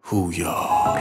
هویار.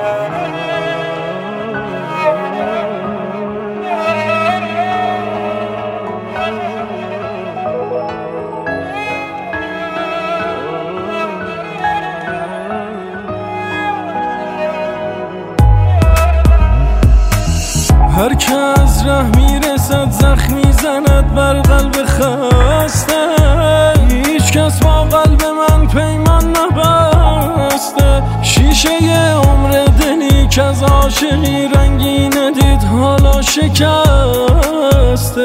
هر که از ره میرسد زخم میزند بر قلب خسته، هیچ کس با قلب من پیمان نبسته. شیشه عمر دلی که از عاشقی رنگی ندید حالا شکسته.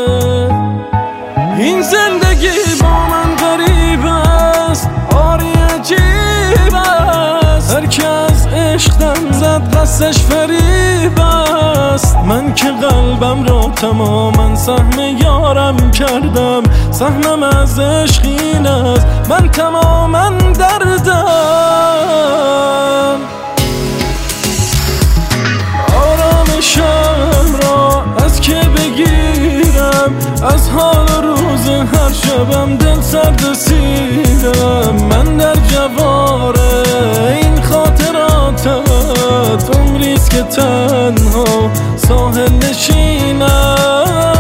این زندگی با من غریب است، آری عجیب است. هر که از عشق دم زد قصدش فریب است. من که قلبم را تماما سهم یارم کردم، سهمم از عشق این است، من تماما دردم. آرامشم را از که بگیرم، از حال روز هر شبم دل سرد سیرم. من در جوار این خاطراتت عمریست که تنها ساحل نشینم.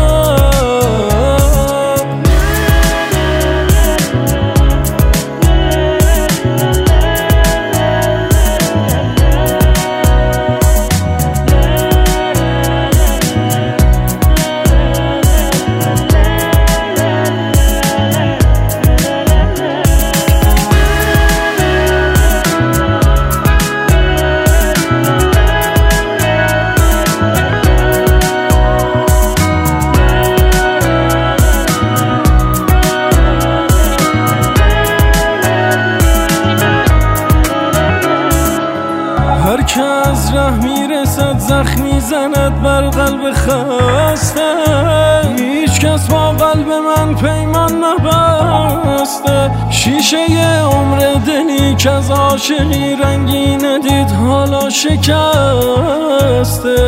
هر که از ره میرسد زخم میزند بر قلب خسته، هیچ کس با قلب من پیمان نبسته. شیشه عمر دلی که از عاشقی رنگی ندید حالا شکسته.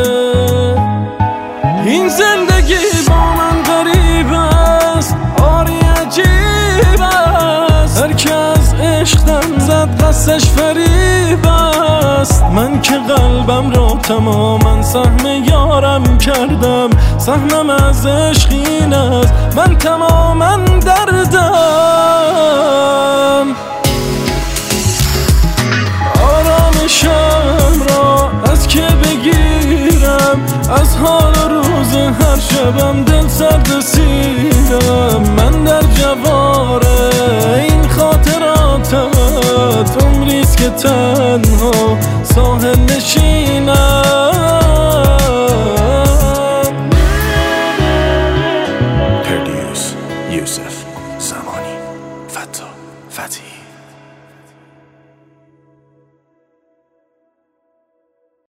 این زندگی با من غریب است، آری عجیب است. هر که از عشق دم زد قصدش فریب است. من که قلبم را تماما سهم یارم کردم، سهمم از عشق این است، من تماما دردم. آرامشم را از که بگیرم، از حال روز هر شبم دل سرد سیرم. من در جوار این خاطراتت عمریست که تنها ساحل نشینم. پردیوس یوسف زمانی، فتا فتی.